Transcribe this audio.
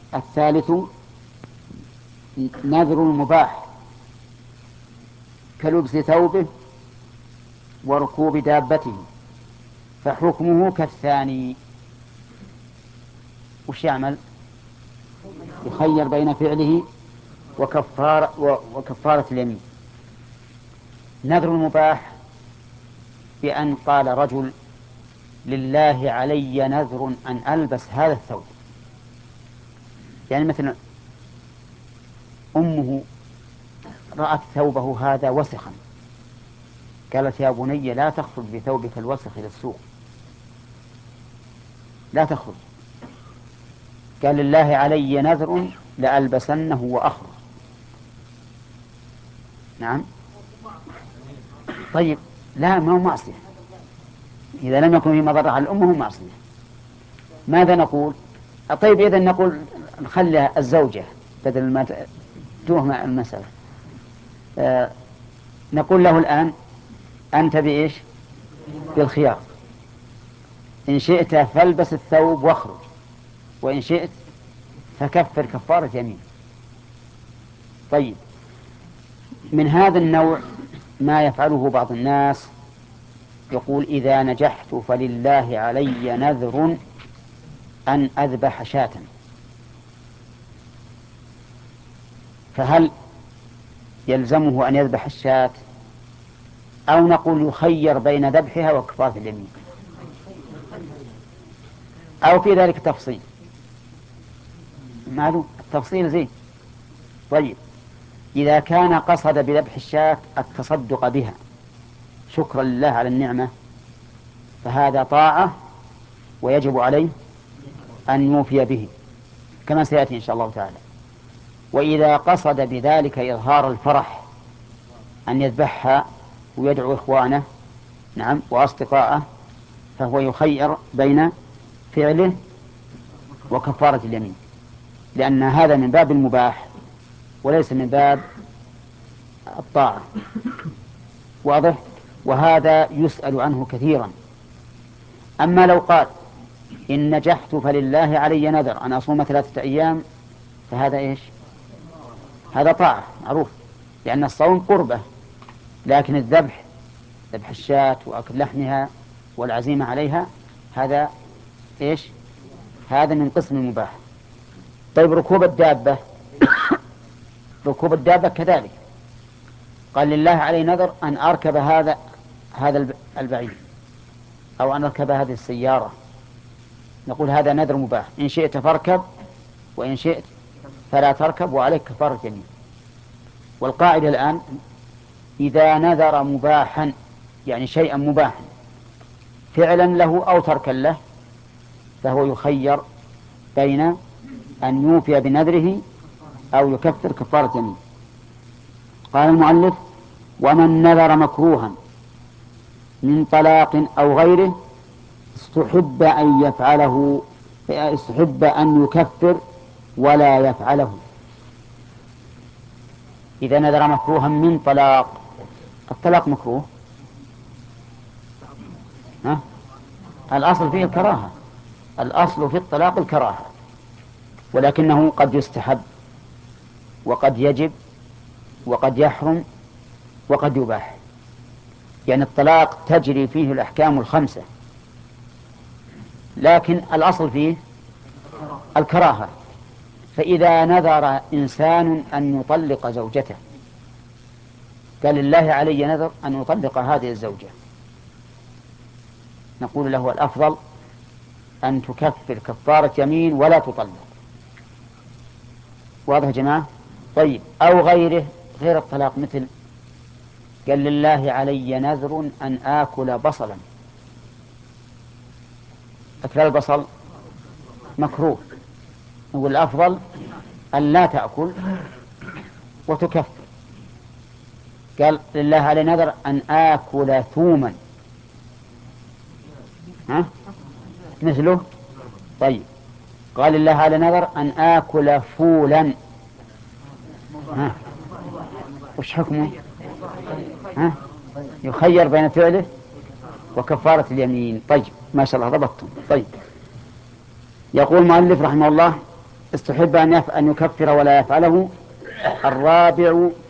الثالث نذر المباح كلبس ثوبه وركوب دابته، فحكمه كالثاني. وش يعمل؟ يخير بين فعله وكفارة اليمين. نذر المباح بأن قال رجل: لله علي نذر أن ألبس هذا الثوب. يعني مثلا أمه رأت ثوبه هذا وسخا، قالت: يا بني لا تخرج بثوبك الوسخ إلى السوق، لا تخرج. قال: لله علي نذر لألبسنه وأخرج. نعم. طيب، لا، ما هو معصية. إذا لم يكن في مضرة على الأم هو معصية. ماذا نقول؟ طيب، إذا نقول نخلي الزوجة بدل ما تهم المسألة. نقول له الآن: أنت بإيش؟ بالخيار، إن شئت فالبس الثوب واخرج، وإن شئت فكفر كفارة يمين. طيب، من هذا النوع ما يفعله بعض الناس، يقول: إذا نجحت فلله علي نذر أن أذبح شاة. فهل يلزمه أن يذبح الشاة، أو نقول يخير بين ذبحها وكفارة اليمين، أو في ذلك تفصيل؟ معلوم التفصيل زين. طيب، إذا كان قصد بذبح الشاة التصدق بها شكرا لله على النعمة فهذا طاعة ويجب عليه أن يوفي به كما سيأتي إن شاء الله تعالى. وإذا قصد بذلك إظهار الفرح أن يذبحها ويدعو إخوانه، نعم، وأصدقائه، فهو يخير بين فعله وكفارة اليمين، لأن هذا من باب المباح وليس من باب الطاعة. واضح؟ وهذا يسأل عنه كثيرا. أما لو قال: إن نجحت فلله علي نذر أن أصوم 3 أيام، فهذا إيش؟ هذا طاعة معروف، لأن الصوم قربة. لكن الذبح، ذبح الشاة وأكل لحمها والعزيمة عليها، هذا إيش؟ هذا من قسم المباح. طيب، ركوب الدابة، ركوب الدابة كذلك. قال: لله علي نذر أن أركب هذا البعير، أو أن أركب هذه السيارة. نقول: هذا نذر مباح، إن شئت فاركب وإن شئت فلا تركب، وعليك كفارة يمين. والقاعدة الآن: إذا نذر مباحا، يعني شيئا مباحا فعلا له أو تركا له، فهو يخير بين أن يوفي بنذره أو يكفر كفارة يمين. قال المؤلف: ومن نذر مكروها من طلاق أو غيره استحب أن يفعله، استحب أن يكفر ولا يفعله. إذا نذر مكروها من طلاق، الطلاق مكروه، ها؟ الأصل فيه الكراهة، الأصل في الطلاق الكراهة، ولكنه قد يستحب وقد يجب وقد يحرم وقد يباح. يعني الطلاق تجري فيه الأحكام الخمسة، لكن الأصل فيه الكراهة. فإذا نذر إنسان أن يطلق زوجته، قال: لله علي نذر أن أطلق هذه الزوجة، نقول له: الأفضل أن تكفر كفارة يمين ولا تطلق. واضح يا جماعة؟ طيب، أو غيره، غير الطلاق، مثل قال: لله علي نذر أن آكل بصلا. أكل البصل مكروه، نقول: الأفضل أن لا تأكل وتكفر. قال: لله علي نذر أن آكل ثوما، ها؟ مثله. طيب، قال: لله علي نذر أن آكل فولا، ها؟ وش حكمه؟ ها؟ يخير بين فعله وكفارة اليمين. طيب، ما شاء الله ضبطتم. طيب، يقول المؤلف رحمه الله: استحب أن يكفر ولا يفعله. الرابع